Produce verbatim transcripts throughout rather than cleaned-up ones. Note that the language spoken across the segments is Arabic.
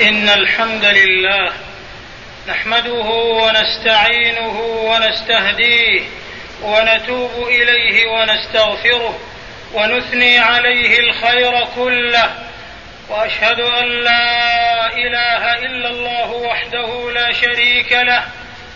إن الحمد لله نحمده ونستعينه ونستهديه ونتوب إليه ونستغفره ونثني عليه الخير كله، وأشهد أن لا إله إلا الله وحده لا شريك له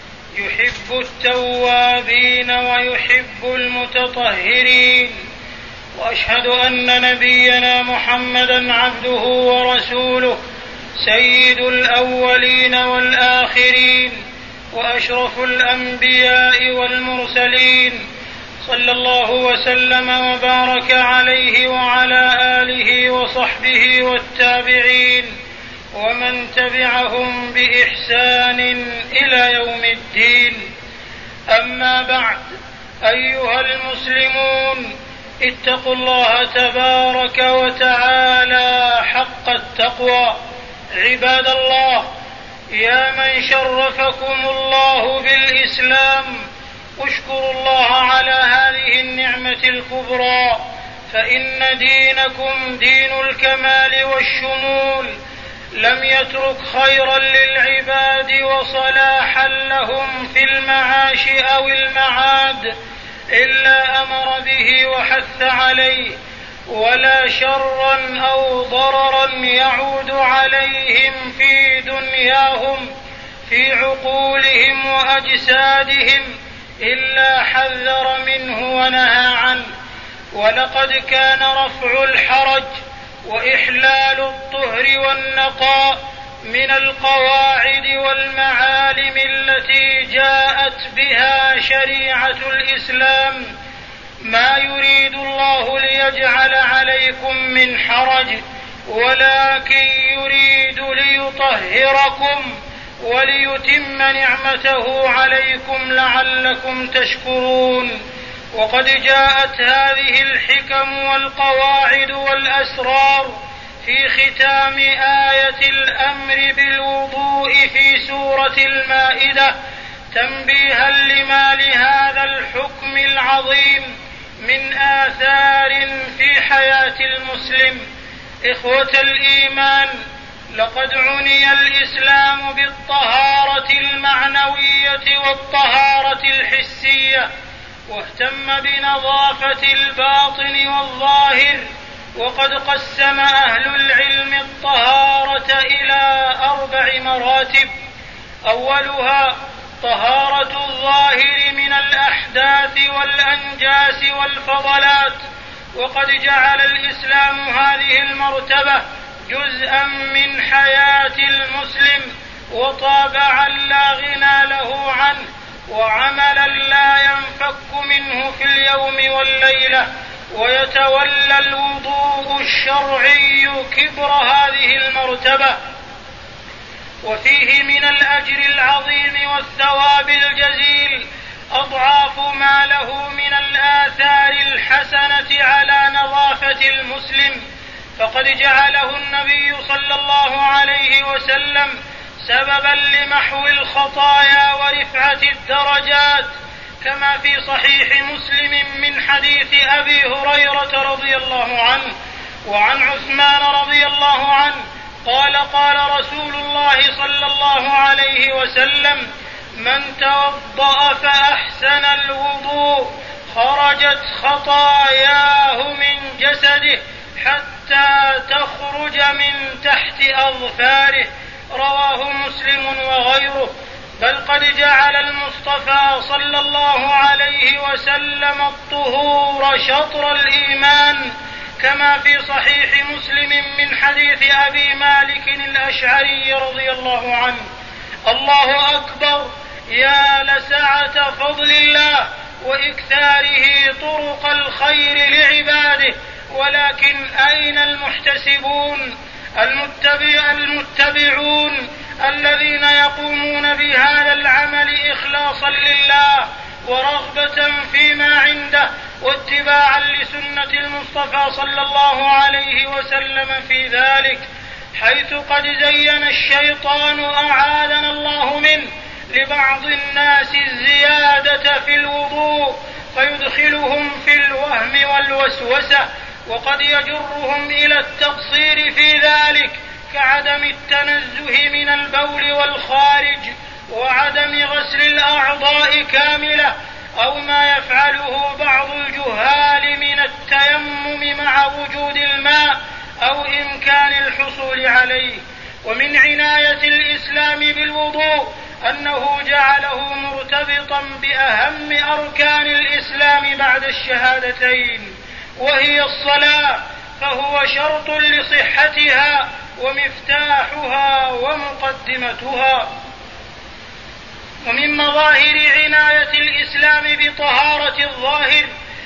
يحب التوابين ويحب المتطهرين، وأشهد أن نبينا محمدا عبده ورسوله سيد الأولين والآخرين وأشرف الأنبياء والمرسلين، صلى الله وسلم وبارك عليه وعلى آله وصحبه والتابعين ومن تبعهم بإحسان إلى يوم الدين. أما بعد، أيها المسلمون، اتقوا الله تبارك وتعالى حق التقوى. عباد الله، يا من شرفكم الله بالإسلام، اشكروا الله على هذه النعمة الكبرى، فإن دينكم دين الكمال والشمول، لم يترك خيرا للعباد وصلاحا لهم في المعاش أو المعاد إلا أمر به وحث عليه، ولا شرا أو ضررا يعود عليهم في دنياهم في عقولهم وأجسادهم إلا حذر منه ونهى عنه. ولقد كان رفع الحرج وإحلال الطهر والنقاء من القواعد والمعالم التي جاءت بها شريعة الإسلام، ما يريد الله ليجعل عليكم من حرج، ولكن يريد ليطهركم وليتم نعمته عليكم لعلكم تشكرون. وقد جاءت هذه الحكم والقواعد والأسرار في ختام آية الأمر بالوضوء في سورة المائدة تنبيها لما لهذا الحكم العظيم من آثار في حياة المسلم. إخوة الإيمان، لقد عني الإسلام بالطهارة المعنوية والطهارة الحسية، واهتم بنظافة الباطن والظاهر، وقد قسم أهل العلم الطهارة إلى أربع مراتب. أولها طهارة الظاهر من الأحداث والأنجاس والفضلات، وقد جعل الإسلام هذه المرتبة جزءا من حياة المسلم وطابعا لا غنى له عنه وعملا لا ينفك منه في اليوم والليلة، ويتولى الوضوء الشرعي كبر هذه المرتبة، وفيه من الأجر العظيم والثواب الجزيل أضعاف ما له من الآثار الحسنة على نظافة المسلم. فقد جعله النبي صلى الله عليه وسلم سببا لمحو الخطايا ورفعة الدرجات، كما في صحيح مسلم من حديث أبي هريرة رضي الله عنه وعن عثمان رضي الله عنه قال قال رسول الله صلى الله عليه وسلم: من توضأ فأحسن الوضوء خرجت خطاياه من جسده حتى تخرج من تحت أظفاره. رواه مسلم وغيره. بل قد جعل المصطفى صلى الله عليه وسلم الطهور شطر الإيمان، كما في صحيح مسلم من حديث أبي مالك الأشعري رضي الله عنه: الله أكبر، يا لسعة فضل الله وإكثاره طرق الخير لعباده، ولكن أين المحتسبون المتبع المتبعون الذين يقومون بهذا العمل إخلاصا لله ورغبة فيما عنده واتباعا لسنة المصطفى صلى الله عليه وسلم في ذلك، حيث قد زين الشيطان أعاذنا الله منه لبعض الناس الزيادة في الوضوء فيدخلهم في الوهم والوسوسة، وقد يجرهم إلى التقصير في ذلك كعدم التنزه من البول والخارج وعدم غسل الأعضاء كاملة، أو ما يفعله بعض الجهال من التيمم مع وجود الماء أو إمكان الحصول عليه. ومن عناية الإسلام بالوضوء أنه جعله مرتبطا بأهم أركان الإسلام بعد الشهادتين، وهي الصلاة، فهو شرط لصحتها ومفتاحها ومقدمتها. ومن مظاهر عناية الإسلام بطهارة الظاهر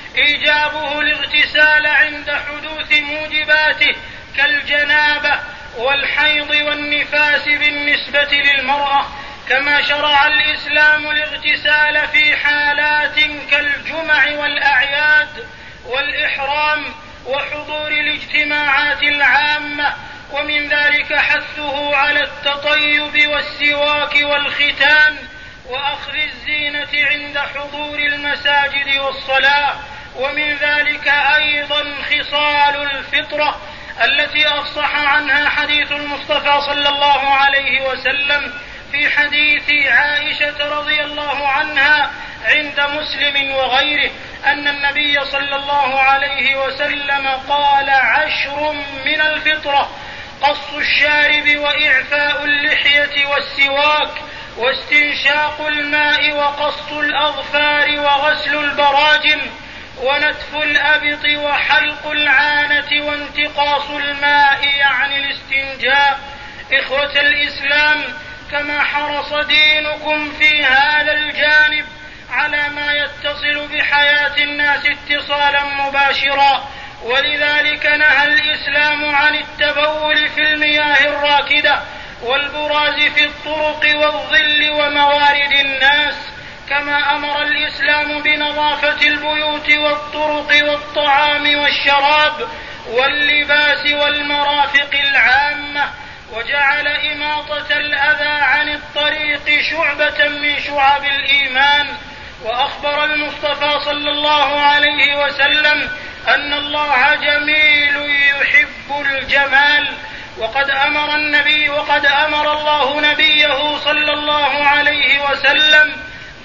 إيجابه الاغتسال عند حدوث موجباته كالجنابة والحيض والنفاس بالنسبة للمرأة، كما شرع الإسلام الاغتسال في حالات كالجمع والأعياد والإحرام وحضور الاجتماعات العامة. ومن ذلك حثه على التطيب والسواك والختان وأخذ الزينة عند حضور المساجد والصلاة. ومن ذلك أيضا خصال الفطرة التي أفصح عنها حديث المصطفى صلى الله عليه وسلم في حديث عائشة رضي الله عنها عند مسلم وغيره أن النبي صلى الله عليه وسلم قال: عشر من الفطرة: قص الشارب وإعفاء اللحية والسواك واستنشاق الماء وقص الأظفار وغسل البراجم ونتف الأبط وحلق العانة وانتقاص الماء يعني الاستنجاء. إخوة الإسلام، كما حرص دينكم في هذا الجانب على ما يتصل بحياة الناس اتصالا مباشرا، ولذلك نهى الإسلام عن التبول في المياه الراكدة والبراز في الطرق والظل وموارد الناس، كما أمر الإسلام بنظافة البيوت والطرق والطعام والشراب واللباس والمرافق العامة، وجعل إماطة الأذى عن الطريق شعبة من شعب الإيمان. وأخبر المصطفى صلى الله عليه وسلم أن الله جميل يحب الجمال، وقد أمر النبي وقد أمر الله نبيه صلى الله عليه وسلم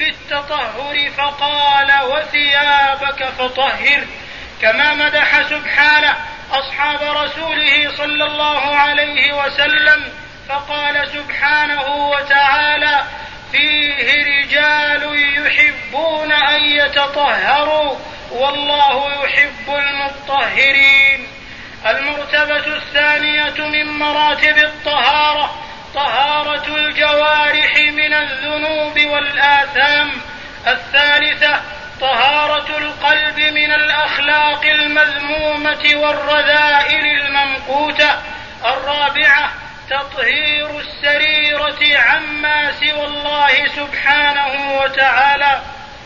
بالتطهر فقال: وثيابك فطهر. كما مدح سبحانه أصحاب رسوله صلى الله عليه وسلم فقال سبحانه وتعالى: فيه رجال يحبون أن يتطهروا والله يحب المطهرين. المرتبة الثانية من مراتب الطهارة طهارة الجوارح من الذنوب والآثام. الثالثة طهارة القلب من الأخلاق المذمومة والرذائل الممقوتة. الرابعة تطهير السريرة عما سوى الله سبحانه وتعالى.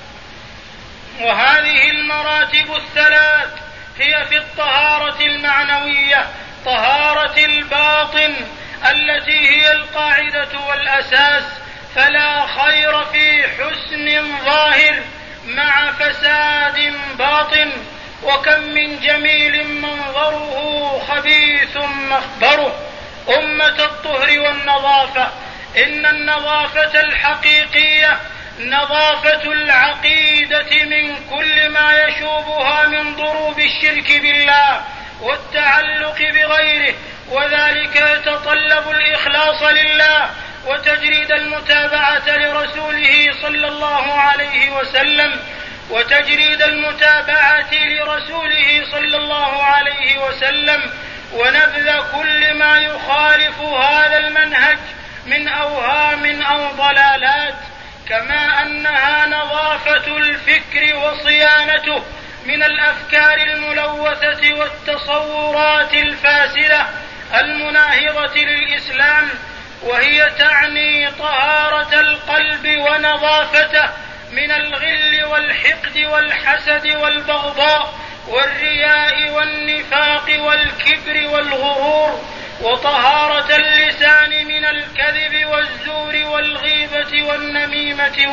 وهذه المراتب الثلاث هي في الطهارة المعنوية طهارة الباطن التي هي القاعدة والأساس، فلا خير في حسن ظاهر مع فساد باطن، وكم من جميل منظره خبيث مخبره. أمة الطهر والنظافة، إن النظافة الحقيقية نظافة العقيدة من كل ما يشوبها من ضروب الشرك بالله والتعلق بغيره، وذلك يتطلب الإخلاص لله وتجريد المتابعة لرسوله صلى الله عليه وسلم وتجريد المتابعة لرسوله صلى الله عليه وسلم ونبذ كل ما يخالف هذا المنهج من أوهام أو ضلالات، كما أنها نظافة الفكر وصيانته من الأفكار الملوثة والتصورات الفاسدة المناهضة للإسلام، وهي تعني طهارة القلب ونظافته من الغل والحقد والحسد والبغضاء والرياء والنفاق والكبر والغرور، وطهارة اللسان من الكذب والزور والغيبة والنميمة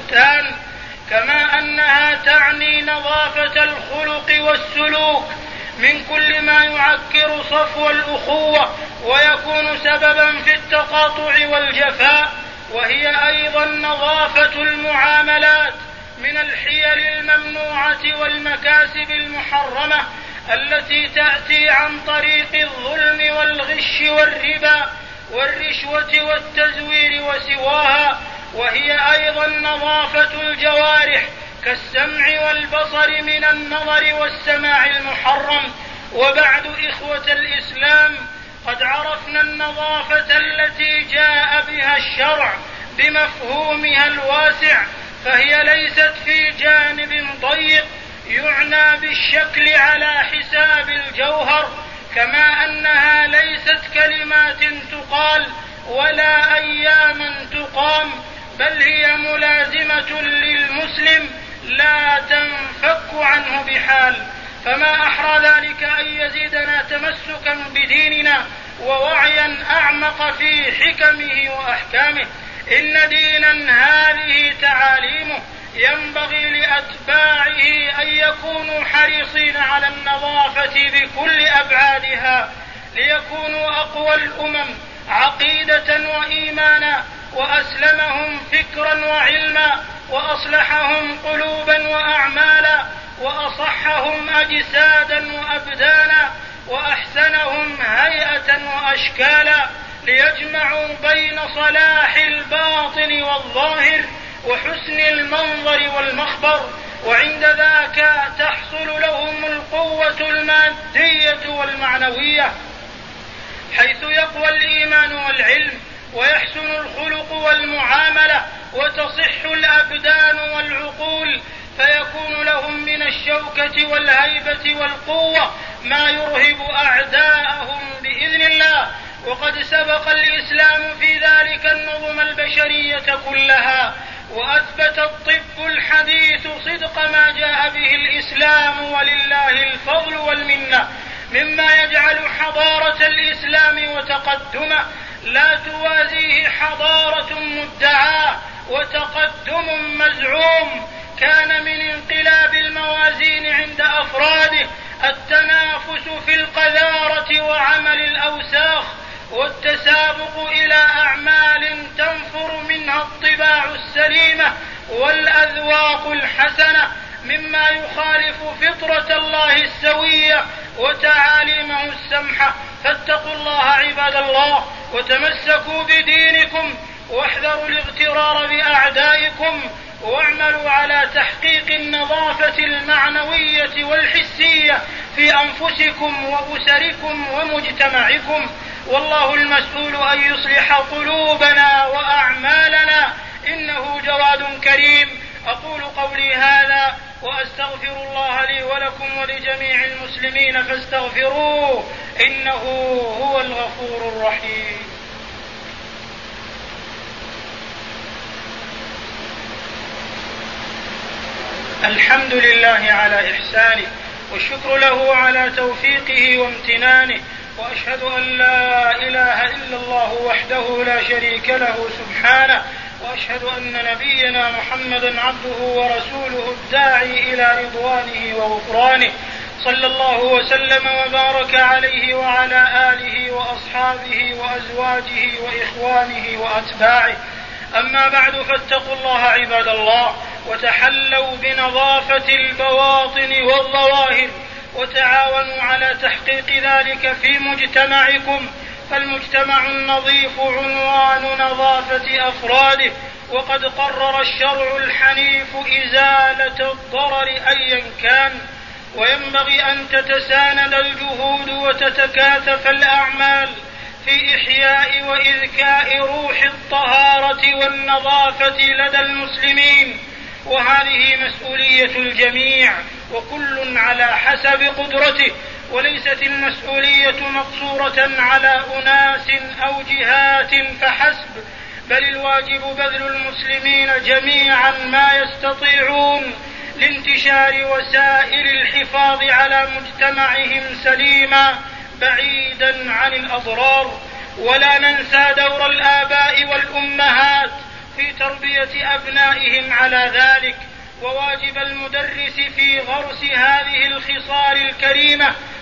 والبهتان، كما أنها تعني نظافة الخلق والسلوك من كل ما يعكر صفو الأخوة ويكون سببا في التقاطع والجفاء، وهي أيضا نظافة المعاملات من الحيل الممنوعة والمكاسب المحرمة التي تأتي عن طريق الظلم والغش والربا والرشوة والتزوير وسواها، وهي أيضا نظافة الجوارح كالسمع والبصر من النظر والسماع المحرم. وبعد إخوة الإسلام، قد عرفنا النظافة التي جاء بها الشرع بمفهومها الواسع، فهي ليست في جانب ضيق يعنى بالشكل على حساب الجوهر، كما أنها ليست كلمات تقال ولا أياما تقام، بل هي ملازمة للمسلم لا تنفك عنه بحال. فما أحرى ذلك أن يزيدنا تمسكا بديننا ووعيا أعمق في حكمه وأحكامه. إن دينا هذه تعاليمه ينبغي لأتباعه أن يكونوا حريصين على النظافة بكل أبعادها، ليكونوا أقوى الأمم عقيدة وإيمانا، وأسلمهم فكرا وعلما، وأصلحهم قلوبا وأعمالا، وأصحهم أجسادا وأبدانا، وأحسنهم هيئة وأشكالا، ليجمعوا بين صلاح الباطن والظاهر وحسن المنظر والمخبر، وعند ذاك تحصل لهم القوة المادية والمعنوية، حيث يقوى الإيمان والعلم، ويحسن الخلق والمعاملة، وتصح الأبدان والعقول، فيكون لهم من الشوكة والهيبة والقوة ما يرهب أعداءهم بإذن الله. وقد سبق الإسلام في ذلك النظم البشرية كلها، وأثبت الطب الحديث صدق ما جاء به الإسلام، ولله الفضل والمنة، مما يجعل حضارة الإسلام وتقدمه لا توازيه حضارة مدعاة وتقدم مزعوم كان من انقلاب الموازين عند أفراده التنافس في القذارة وعمل الأوساخ، والتسابق إلى أعمال تنفر منها الطباع السليمة والأذواق الحسنة، مما يخالف فطرة الله السوية وتعاليمه السمحة. فاتقوا الله عباد الله، وتمسكوا بدينكم، واحذروا الاغترار بأعدائكم، واعملوا على تحقيق النظافة المعنوية والحسية في أنفسكم وأسركم ومجتمعكم، والله المسؤول أن يصلح قلوبنا وأعمالنا، إنه جواد كريم. أقول قولي هذا وأستغفر الله لي ولكم ولجميع المسلمين فاستغفروه إنه هو الغفور الرحيم. الحمد لله على إحسانه، والشكر له على توفيقه وامتنانه، وأشهد أن لا إله إلا الله وحده لا شريك له سبحانه، وأشهد أن نبينا محمدا عبده ورسوله الداعي إلى رضوانه وغفرانه، صلى الله وسلم وبارك عليه وعلى آله وأصحابه وأزواجه وإخوانه وأتباعه. أما بعد، فاتقوا الله عباد الله، وتحلوا بنظافة البواطن والظواهر، وتعاونوا على تحقيق ذلك في مجتمعكم، فالمجتمع النظيف عنوان نظافة أفراده، وقد قرر الشرع الحنيف إزالة الضرر أيا كان، وينبغي أن تتساند الجهود وتتكاثف الأعمال في إحياء وإذكاء روح الطهارة والنظافة لدى المسلمين، وهذه مسؤولية الجميع، وكل على حسب قدرته، وليست المسؤولية مقصورة على أناس أو جهات فحسب، بل الواجب بذل المسلمين جميعا ما يستطيعون لانتشار وسائل الحفاظ على مجتمعهم سليما بعيدا عن الأضرار. ولا ننسى دور الآباء والأمهات في تربية أبنائهم على ذلك، وواجب المدرس في غرس هذه الخصال الكريمة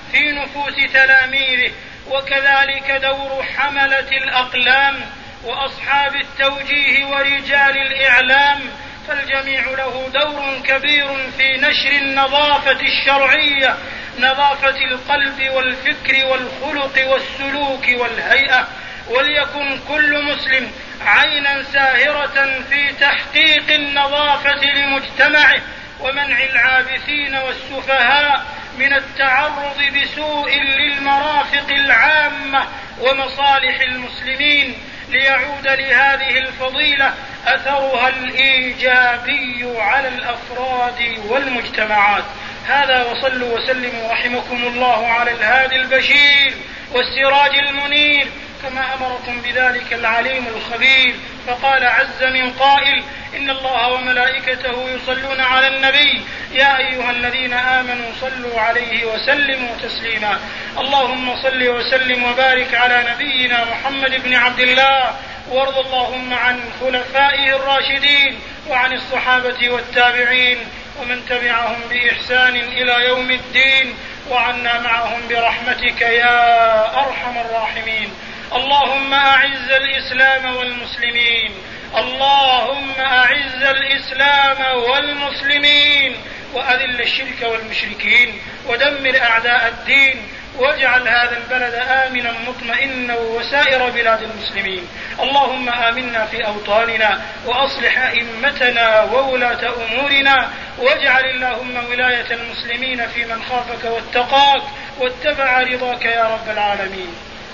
في نفوس تلاميذه، وكذلك دور حملة الأقلام وأصحاب التوجيه ورجال الإعلام، فالجميع له دور كبير في نشر النظافة الشرعية، نظافة القلب والفكر والخلق والسلوك والهيئة. وليكن كل مسلم عينا ساهرة في تحقيق النظافة لمجتمعه ومنع العابثين والسفهاء من التعرض بسوء للمرافق العامة ومصالح المسلمين، ليعود لهذه الفضيلة أثرها الإيجابي على الأفراد والمجتمعات. هذا، وصلوا وسلموا رحمكم الله على الهادي البشير والسراج المنير، كما أمركم بذلك العليم الخبير. فقال عز من قائل: إن الله وملائكته يصلون على النبي يا أيها الذين آمنوا صلوا عليه وسلموا تسليما. اللهم صل وسلم وبارك على نبينا محمد بن عبد الله، وارض اللهم عن خلفائه الراشدين وعن الصحابة والتابعين ومن تبعهم بإحسان إلى يوم الدين، وعنا معهم برحمتك يا أرحم الراحمين. اللهم أعز الإسلام والمسلمين، اللهم أعز الإسلام والمسلمين، وأذل الشرك والمشركين، ودمر أعداء الدين، واجعل هذا البلد آمنا مطمئنا وسائر بلاد المسلمين. اللهم آمنا في أوطاننا، وأصلح أئمتنا وولاة أمورنا، واجعل اللهم ولاية المسلمين في من خافك واتقاك واتبع رضاك يا رب العالمين.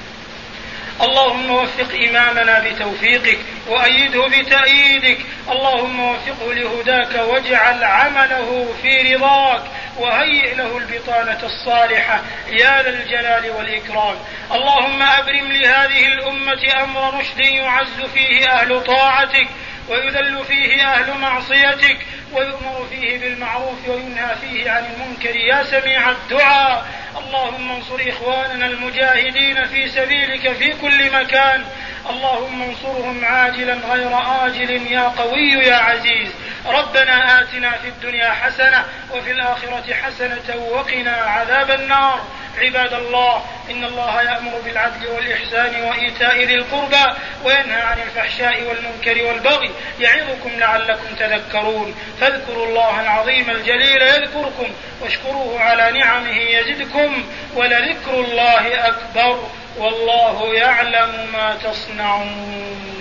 اللهم وفق إمامنا بتوفيقك، وأيده بتأييدك. اللهم وفقه لهداك، واجعل عمله في رضاك، وهيئ له البطانة الصالحة يا ذا الجلال والإكرام. اللهم أبرم لهذه الأمة أمر رشد يعز فيه أهل طاعتك، ويذل فيه أهل معصيتك، ويؤمر فيه بالمعروف وينهى فيه عن المنكر يا سميع الدعاء. اللهم انصر إخواننا المجاهدين في سبيلك في كل مكان، اللهم انصرهم عاجلا غير آجل يا قوي يا عزيز. ربنا آتنا في الدنيا حسنة وفي الآخرة حسنة وقنا عذاب النار. عباد الله، إن الله يأمر بالعدل والإحسان وإيتاء ذي القربى، وينهى عن الفحشاء والمنكر والبغي، يعظكم لعلكم تذكرون. فاذكروا الله العظيم الجليل يذكركم، واشكروه على نعمه يزدكم، ولذكر الله أكبر، والله يعلم ما تصنعون.